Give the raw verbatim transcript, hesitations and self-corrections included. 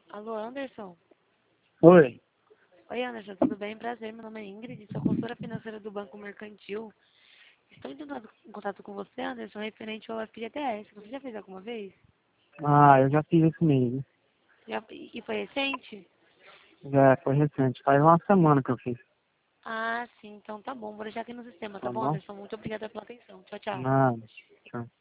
Alô, Anderson? Oi. Oi, Anderson, tudo bem? Prazer, meu nome é Ingrid, sou consultora financeira do Banco Mercantil. Estou entrando em contato com você, Anderson, referente ao F G T S. Você já fez alguma vez? Ah, eu já fiz isso mesmo. Já, e foi recente? Já foi recente. Faz uma semana que eu fiz. Ah, sim, então tá bom. Vou deixar aqui no sistema, tá Tá bom, bom? Anderson? Muito obrigada pela atenção. Tchau, tchau. Nada. Tchau.